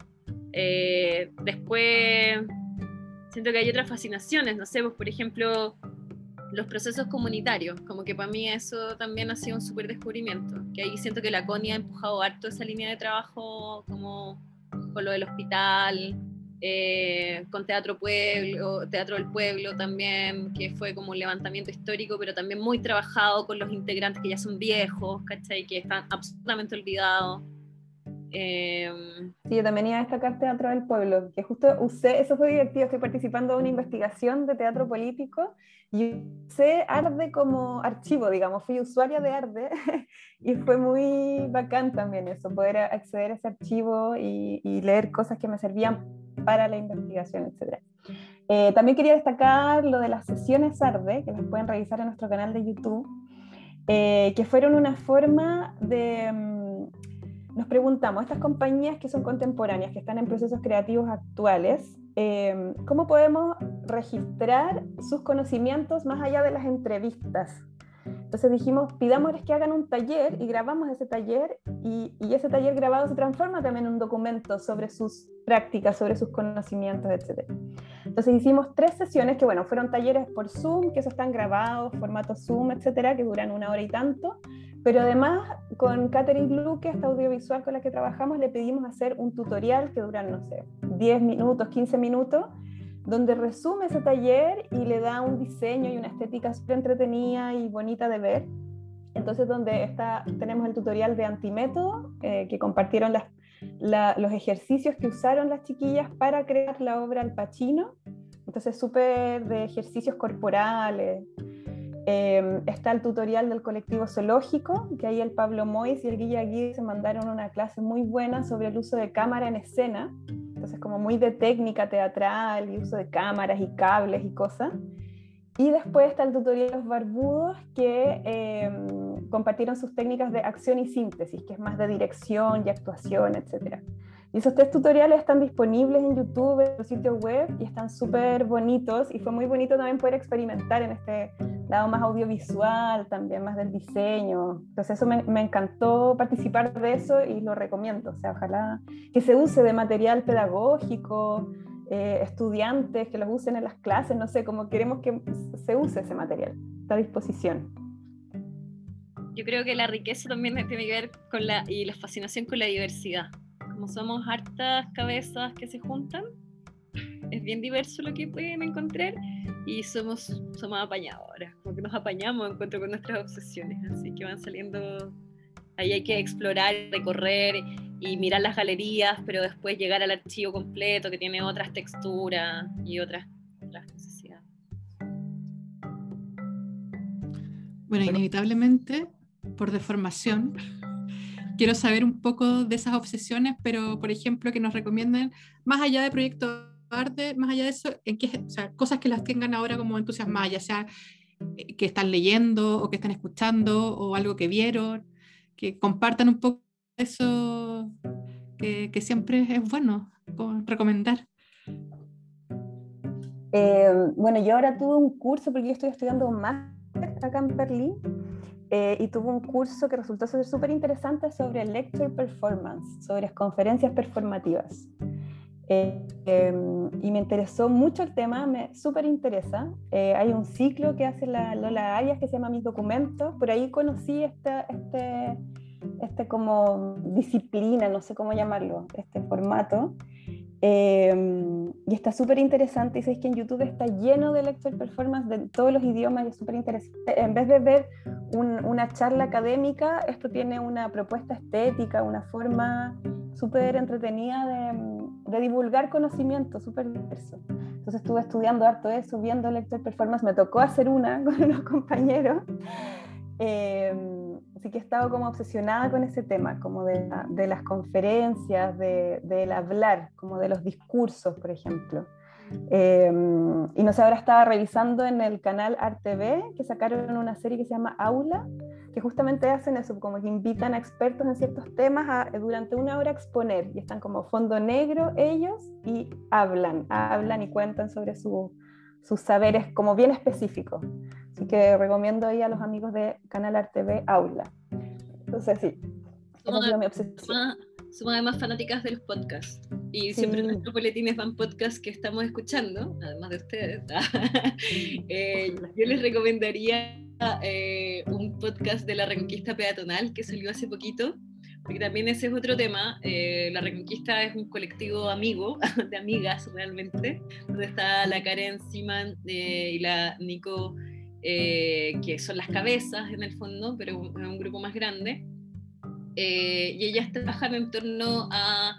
Después siento que hay otras fascinaciones, no sé, pues por ejemplo los procesos comunitarios, como que para mí eso también ha sido un súper descubrimiento, que ahí siento que la CONI ha empujado harto esa línea de trabajo, como con lo del hospital, con Teatro del Pueblo también, que fue como un levantamiento histórico, pero también muy trabajado con los integrantes que ya son viejos, ¿cachai? Que están absolutamente olvidados. Sí, yo también iba a destacar Teatro del Pueblo, que justo usé, eso fue divertido, estoy participando de una investigación de teatro político y usé Arde como archivo, digamos, fui usuaria de Arde y fue muy bacán también eso, poder acceder a ese archivo y leer cosas que me servían para la investigación, etc. También quería destacar lo de las sesiones Arde, que las pueden revisar en nuestro canal de YouTube, que fueron una forma de... Nos preguntamos, estas compañías que son contemporáneas, que están en procesos creativos actuales, ¿cómo podemos registrar sus conocimientos más allá de las entrevistas? Entonces dijimos, pidámosles que hagan un taller y grabamos ese taller y ese taller grabado se transforma también en un documento sobre sus prácticas, sobre sus conocimientos, etc. Entonces hicimos 3 sesiones que, bueno, fueron talleres por Zoom, que eso están grabados, formato Zoom, etcétera, que duran 1 hora y tanto. Pero además, con Catherine Luque, esta audiovisual con la que trabajamos, le pedimos hacer un tutorial que dura, no sé, 10 minutos, 15 minutos, donde resume ese taller y le da un diseño y una estética súper entretenida y bonita de ver. Entonces, tenemos el tutorial de Antimétodo, que compartieron los ejercicios que usaron las chiquillas para crear la obra Al Pacino. Entonces, súper de ejercicios corporales. Está el tutorial del colectivo zoológico, que ahí el Pablo Mois y el Guille Aguirre se mandaron una clase muy buena sobre el uso de cámara en escena, entonces como muy de técnica teatral y uso de cámaras y cables y cosas. Y después está el tutorial de los barbudos, que compartieron sus técnicas de acción y síntesis, que es más de dirección y actuación, etc. Y esos 3 tutoriales están disponibles en YouTube, en su sitio web, y están súper bonitos, y fue muy bonito también poder experimentar en este lado más audiovisual, también más del diseño. Entonces eso me encantó participar de eso y lo recomiendo. O sea, ojalá que se use de material pedagógico, estudiantes que los usen en las clases, no sé, como queremos que se use ese material. Está a disposición. Yo creo que la riqueza también tiene que ver con la fascinación con la diversidad. Como somos hartas cabezas que se juntan, es bien diverso lo que pueden encontrar y somos apañadoras, como que nos apañamos encuentro con nuestras obsesiones, así que van saliendo, ahí hay que explorar, recorrer y mirar las galerías, pero después llegar al archivo completo que tiene otras texturas y otras necesidades. Bueno, inevitablemente, por deformación, quiero saber un poco de esas obsesiones, pero, por ejemplo, que nos recomienden, más allá de Proyecto Arde, más allá de eso, o sea, cosas que las tengan ahora como entusiasmadas, ya sea que están leyendo o que están escuchando o algo que vieron, que compartan un poco eso que siempre es bueno recomendar. Bueno, yo ahora tuve un curso, porque yo estoy estudiando un máster acá en Berlín, y tuve un curso que resultó ser súper interesante sobre lecture performance, sobre conferencias performativas. Y me interesó mucho el tema, me súper interesa. Hay un ciclo que hace la Lola Arias que se llama Mis Documentos. Por ahí conocí este como disciplina, no sé cómo llamarlo, este formato. Y está súper interesante, y sabéis que en YouTube está lleno de lecture performance de todos los idiomas, y es súper interesante. En vez de ver una charla académica, esto tiene una propuesta estética, una forma súper entretenida de divulgar conocimiento, súper diverso. Entonces estuve estudiando harto eso, viendo lecture performance, me tocó hacer una con unos compañeros. Así que he estado como obsesionada con ese tema, como de las conferencias, del hablar, como de los discursos, por ejemplo. Y no sé, ahora estaba revisando en el canal ArtV, que sacaron una serie que se llama Aula, que justamente hacen eso, como que invitan a expertos en ciertos temas durante una hora a exponer, y están como fondo negro ellos, y hablan y cuentan sobre sus saberes como bien específicos. Así que recomiendo ahí a los amigos de Canal ArtV Aula. Entonces sí, esa ha sido mi obsesión. Somos además fanáticas de los podcasts, y siempre en nuestros boletines van podcasts que estamos escuchando, además de ustedes. Yo les recomendaría un podcast de La Reconquista Peatonal que salió hace poquito, porque también ese es otro tema. La Reconquista es un colectivo amigo, de amigas realmente, donde está la Karen Siman y la Nico, que son las cabezas en el fondo, pero es un grupo más grande. Y ellas trabajan en torno a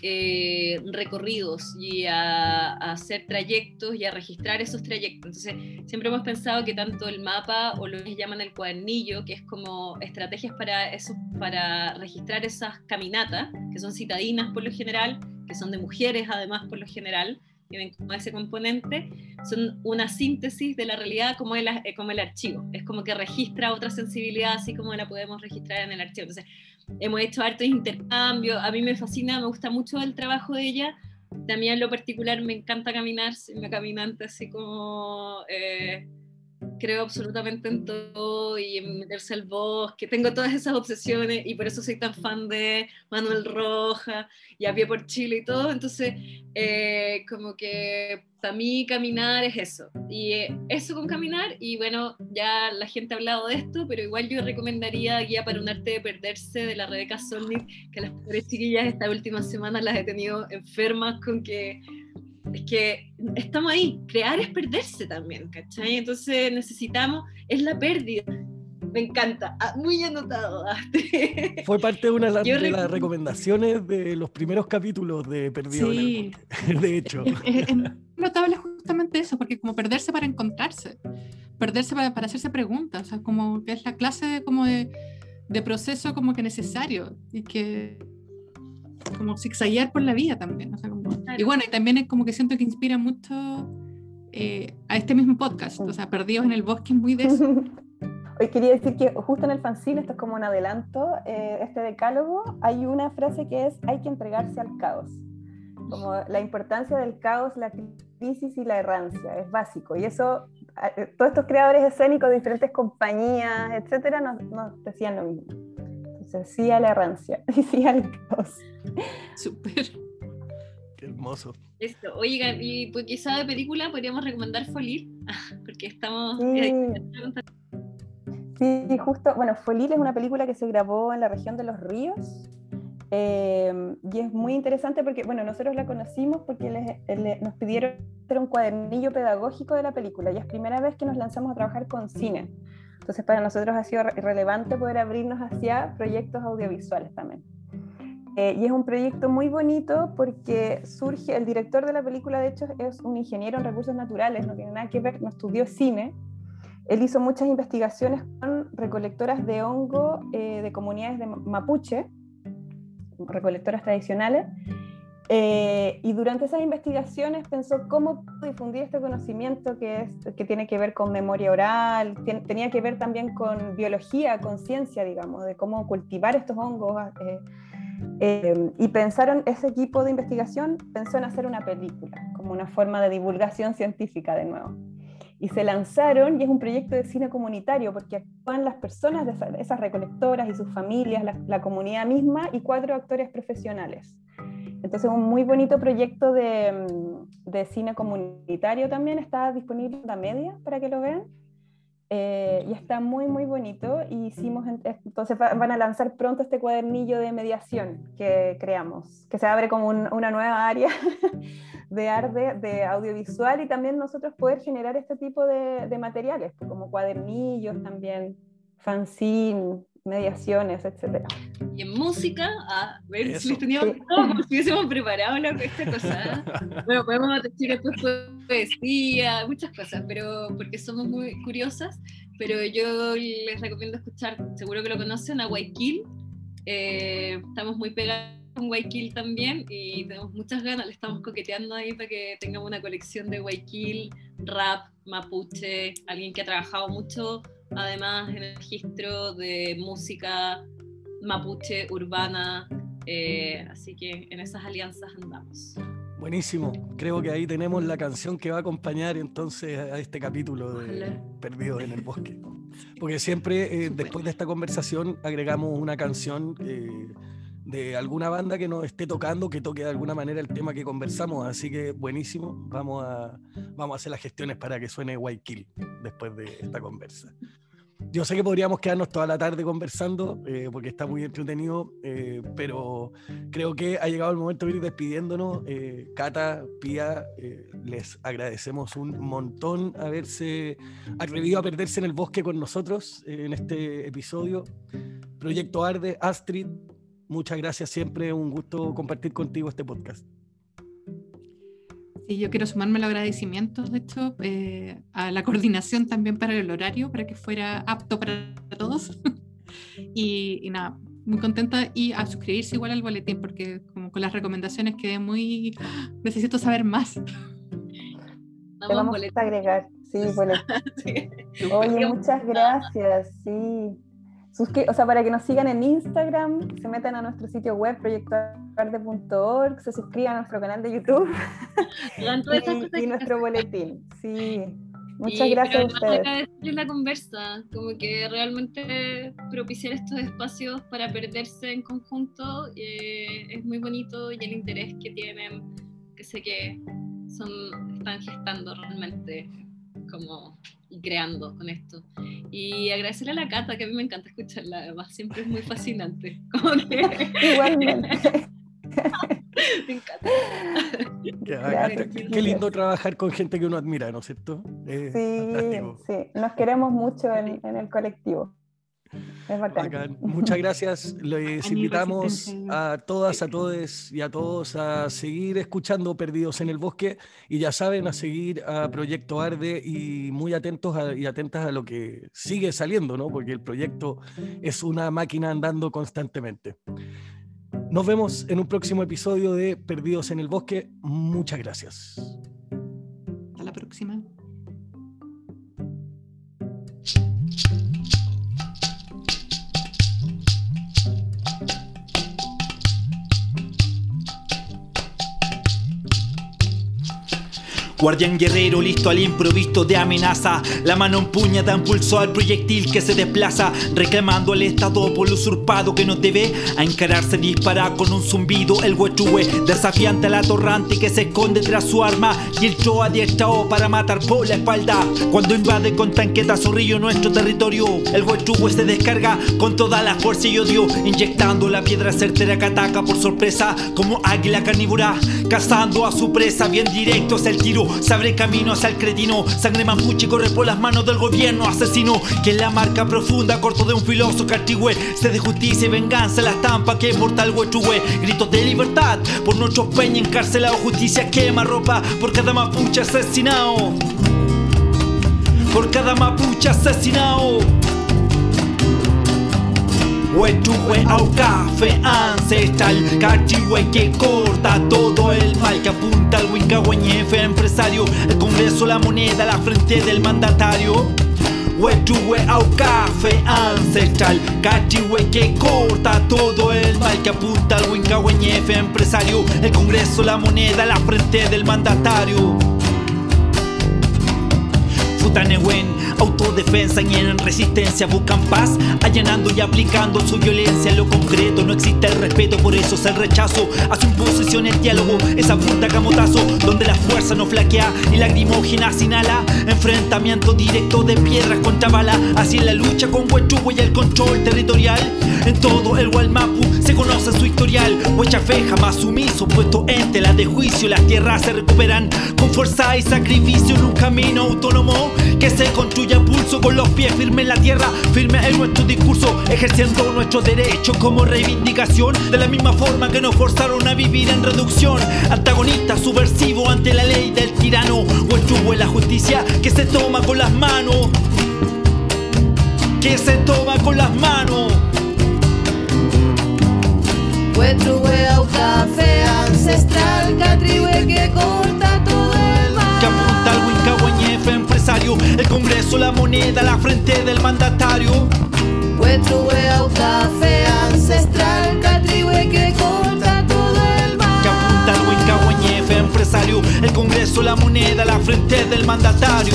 recorridos y a hacer trayectos y a registrar esos trayectos. Entonces siempre hemos pensado que tanto el mapa, o lo que llaman el cuadernillo, que es como estrategias para registrar esas caminatas, que son citadinas por lo general, que son de mujeres además por lo general, tienen como ese componente, son una síntesis de la realidad como el archivo. Es como que registra otra sensibilidad así como la podemos registrar en el archivo. Entonces hemos hecho hartos intercambios, a mí me fascina, me gusta mucho el trabajo de ella. También en lo particular me encanta caminar, soy una caminante así como... creo absolutamente en todo, y en meterse al bosque, tengo todas esas obsesiones, y por eso soy tan fan de Manuel Rojas y A Pie por Chile y todo. Entonces como que para mí caminar es eso, y eso con caminar. Y bueno, ya la gente ha hablado de esto, pero igual yo recomendaría Guía para un arte de perderse, de la Rebeca Solnit, que las pobres chiquillas estas últimas semanas las he tenido enfermas con que es que estamos ahí, crear es perderse también, ¿cachai? Entonces necesitamos, es la pérdida. Me encanta, muy anotado. Fue parte de una de las recomendaciones de los primeros capítulos de Perdido en el Bosque, de hecho. Es notable justamente eso, porque como perderse para encontrarse, perderse para hacerse preguntas, o sea, como que es la clase como de proceso como que necesario, y que como zigzaguear por la vida también, o sea, como, claro. Y bueno, y también es como que siento que inspira mucho a este mismo podcast, o sea, Perdidos en el Bosque es muy de eso. Hoy quería decir que justo en el fanzine, esto es como un adelanto, este decálogo, hay una frase que es: hay que entregarse al caos, como la importancia del caos, la crisis y la errancia, es básico, y eso todos estos creadores escénicos de diferentes compañías, etcétera, nos decían lo mismo. Entonces, sí a la errancia y sí al caos. Súper. Qué hermoso. Esto, oigan, y pues quizá de película podríamos recomendar Folir, porque estamos... Sí, justo, bueno, Folir es una película que se grabó en la región de Los Ríos, y es muy interesante porque, bueno, nosotros la conocimos porque nos pidieron hacer un cuadernillo pedagógico de la película, y es primera vez que nos lanzamos a trabajar con cine. Entonces para nosotros ha sido relevante poder abrirnos hacia proyectos audiovisuales también. Y es un proyecto muy bonito porque surge, el director de la película de hecho es un ingeniero en recursos naturales, no tiene nada que ver, no estudió cine. Él hizo muchas investigaciones con recolectoras de hongo de comunidades de mapuche, recolectoras tradicionales, y durante esas investigaciones pensó cómo difundir este conocimiento que tiene que ver con memoria oral, tenía que ver también con biología, con ciencia, digamos, de cómo cultivar estos hongos, Y pensaron, ese equipo de investigación pensó en hacer una película, como una forma de divulgación científica de nuevo. Y se lanzaron, y es un proyecto de cine comunitario, porque actúan las personas de esas recolectoras y sus familias, la comunidad misma, y 4 actores profesionales. Entonces, un muy bonito proyecto de cine comunitario también está disponible en la media para que lo vean. Y está muy, muy bonito. Y hicimos, entonces van a lanzar pronto este cuadernillo de mediación que creamos, que se abre como una nueva área de audiovisual, y también nosotros poder generar este tipo de materiales, como cuadernillos también, fanzine, mediaciones, etc. Y en música, a ver si teníamos todo, como si hubiésemos preparado esta cosa. Bueno, podemos decir después poesía, muchas cosas, pero porque somos muy curiosas. Pero yo les recomiendo escuchar, seguro que lo conocen, a Guayquil. Estamos muy pegados con Guayquil también y tenemos muchas ganas, le estamos coqueteando ahí para que tengamos una colección de Guayquil, rap, mapuche, alguien que ha trabajado mucho además en el registro de música mapuche urbana, así que en esas alianzas andamos. Buenísimo, creo que ahí tenemos la canción que va a acompañar entonces a este capítulo de Perdidos en el Bosque, porque siempre después de esta conversación agregamos una canción de alguna banda que nos esté tocando, que toque de alguna manera el tema que conversamos, así que buenísimo, vamos a hacer las gestiones para que suene Guayquil después de esta conversa. Yo sé que podríamos quedarnos toda la tarde conversando, porque está muy entretenido, pero creo que ha llegado el momento de ir despidiéndonos. Cata, Pía, les agradecemos un montón haberse atrevido a perderse en el bosque con nosotros en este episodio. Proyecto Arde, Astrid, muchas gracias, siempre un gusto compartir contigo este podcast. Sí, yo quiero sumarme a los agradecimientos, de hecho, a la coordinación también para el horario, para que fuera apto para todos. y nada, muy contenta, y a suscribirse igual al boletín, porque como con las recomendaciones quedé muy... necesito saber más. Te vamos a agregar, sí, boletín. Sí. Oye, muchas gracias, sí. O sea, para que nos sigan en Instagram, se metan a nuestro sitio web proyectoarde.org, se suscriban a nuestro canal de YouTube y nuestro boletín. Sí, muchas gracias a ustedes. Agradecerles la conversa, como que realmente propiciar estos espacios para perderse en conjunto es muy bonito, y el interés que tienen, que sé que están gestando realmente como y creando con esto. Y agradecerle a la Cata, que a mí me encanta escucharla, además siempre es muy fascinante. Igualmente. Me encanta. Qué lindo trabajar con gente que uno admira, ¿no es cierto? Sí, nos queremos mucho en el colectivo. Es bacán. Muchas gracias. Les invitamos a todas, a todos y a todos a seguir escuchando Perdidos en el Bosque, y ya saben, a seguir a Proyecto Arde y muy atentos y atentas a lo que sigue saliendo, ¿no? Porque el proyecto es una máquina andando constantemente. Nos vemos en un próximo episodio de Perdidos en el Bosque. Muchas gracias. Hasta la próxima. Guardián guerrero listo al improviso de amenaza, la mano empuña da impulso al proyectil que se desplaza, reclamando al estado por lo usurpado que nos debe. A encararse dispara con un zumbido el huechue, desafiante al atorrante que se esconde tras su arma, y el choa adiestrado para matar por la espalda. Cuando invade con tanqueta zorrillo nuestro territorio, el huechue se descarga con toda la fuerza y odio, inyectando la piedra certera que ataca por sorpresa como águila carnívora, cazando a su presa. Bien directo es el tiro, se abre camino hacia el cretino, sangre mapuche corre por las manos del gobierno asesino, que en la marca profunda corto de un filoso cartigüe, sed de justicia y venganza la estampa que porta el huechue. Gritos de libertad por nuestros peñas encarcelados, justicia quema ropa por cada mapuche asesinado, por cada mapuche asesinado. Huechue aucafe ancestral, cachihue que corta todo el mal, que apunta al Huincahueñefe empresario, el Congreso la moneda, la frente del mandatario. Huechuwe au café ancestral, Cachihue que corta todo el mal, que apunta al Huincahueñefe empresario, el Congreso, la moneda, la frente del mandatario. Futanehuen, autodefensa y en resistencia buscan paz, allanando y aplicando su violencia en lo concreto. No existe el respeto, por eso es el rechazo a su imposición. El diálogo es a punta camotazo, donde la fuerza no flaquea y lacrimógena se inhala. Enfrentamiento directo de piedras contra bala, así en la lucha con Huechuwe y el control territorial. En todo el Gualmapu se conoce su historial. Huechafé jamás sumiso, puesto en tela de juicio. Las tierras se recuperan con fuerza y sacrificio en un camino autónomo que se construye a pulso, con los pies firmes en la tierra, firme en nuestro discurso, ejerciendo nuestros derechos como reivindicación, de la misma forma que nos forzaron a vivir en reducción. Antagonista, subversivo ante la ley del tirano. Huechuwe la justicia que se toma con las manos, que se toma con las manos. Huechuwe au café ancestral, Catrihue que corta todo el mal, que apunta al Huincahueñefe empresario, el Congreso, la moneda, la frente del mandatario. Huechuwe au café ancestral, Catrihue que corta todo el mal, que apunta al Huincahueñefe empresario, el Congreso, la moneda, la frente del mandatario.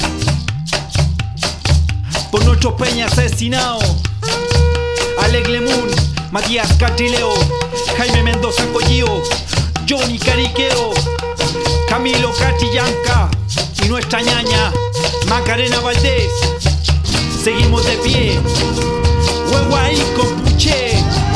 Por nuestros peñas asesinados, Alec Lemun, Matías Catrileo, Jaime Mendoza Collío, Johnny Cariqueo, Camilo Cachillanca y nuestra ñaña Macarena Valdés. Seguimos de pie, Huehuaí Compuche.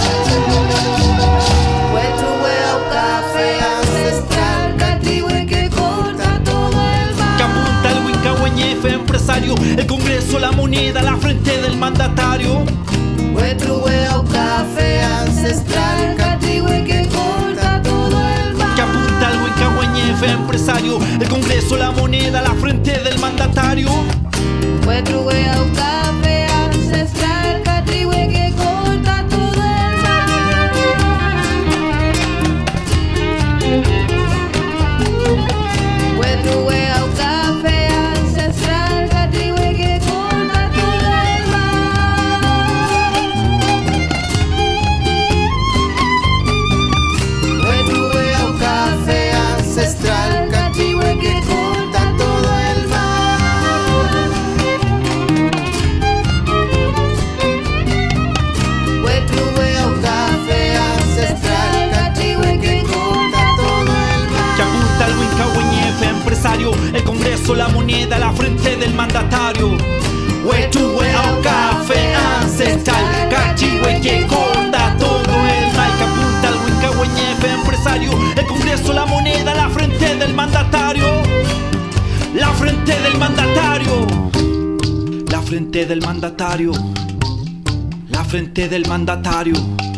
Huechuwe au café ancestral, Catrihue que corta todo el mal, Que apunta al Huincahueñefe empresario, el Congreso, la moneda, la frente del mandatario. Huechuwe au café ancestral, Catrihue que corta todo el mal, Que apunta al Huincahueñefe empresario, el Congreso, la moneda, la frente del mandatario. Huechuwe au café ancestral, Catrihue que corta todo el mal. Huechuwe au café ancestral, Catrihue que corta todo el mal. Huechuwe au café ancestral, Catrihue que corta todo el mal. Huechuwe au café ancestral, Catrihue que corta todo el mal. Que apunta al Huincahueñefe empresario, el Congreso, la moneda, la frente del mandatario. Huechuwe au café ancestral, Catrihue que corta todo el mal. Que apunta al Huincahueñefe empresario, el Congreso, la moneda, la frente del mandatario. La frente del mandatario. La frente del mandatario. La frente del mandatario.